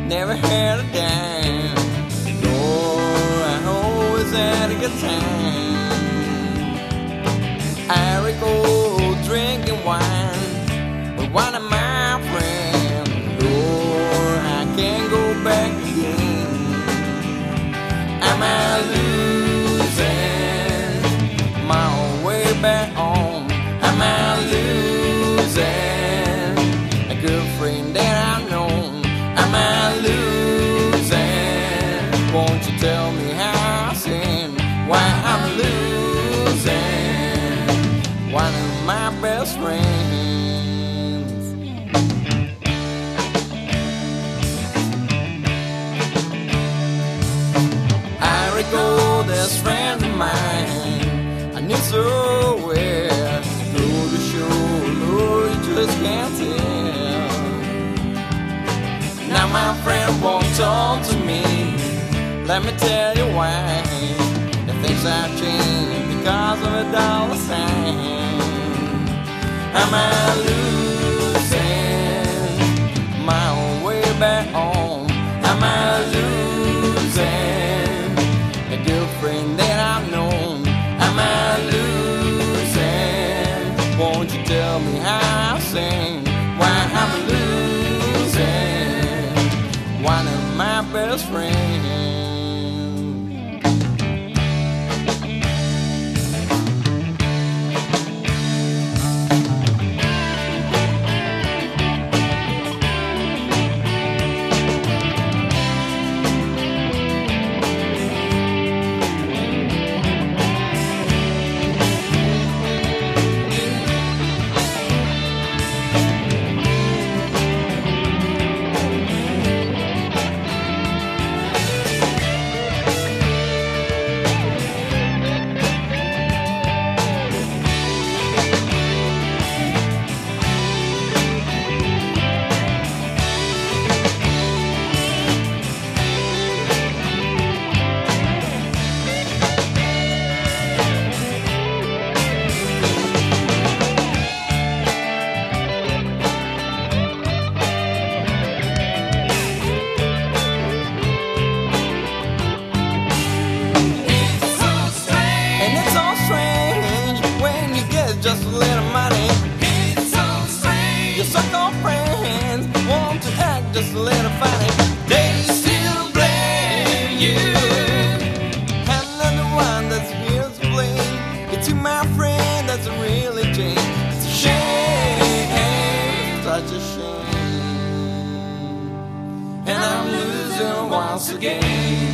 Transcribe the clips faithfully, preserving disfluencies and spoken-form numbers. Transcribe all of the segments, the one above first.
never had a dime. Lord, I always had a good time. I recall drinking wine with one of my friends. Lord, I can't go back again. Am I losing my way back home? Am I losing a girlfriend that I've known? Am I losing? Won't you tell me how I sin? Why I'm losing one of my best friends. I recall this friend of mine I knew so well. Through the show, Lord, you just can't tell. Now my friend won't talk to me. Let me tell you why. The things I've changed because of a dollar sign. Am I losing my own way back home? Am I losing a girlfriend that I've known? Am I losing? Won't you tell me how I sing? Why I'm losing one of my best friends. Just a little money. It's so strange. Your so-called friends want to act just a little funny. They still blame you. And I'm the one that's here to blame. It's you, my friend, that's really changed. It's a shame, such a shame. And I'm losing once again.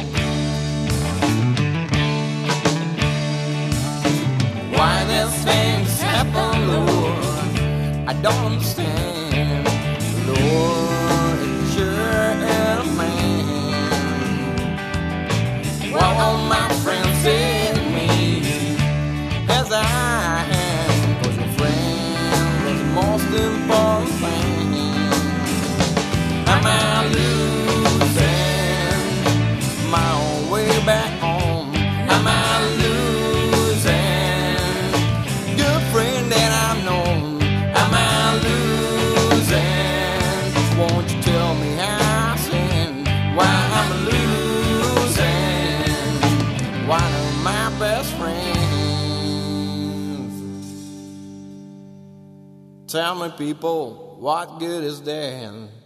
Why these things happen, Lord, I don't understand. Lord, it's sure a man. Why won't my friends see me as I am? 'Cause your friend is the most important thing. Am I losing my own way back home? Am I won't you tell me how I sin? Why I'm losing one of my best friends. Tell me, people, what good is there?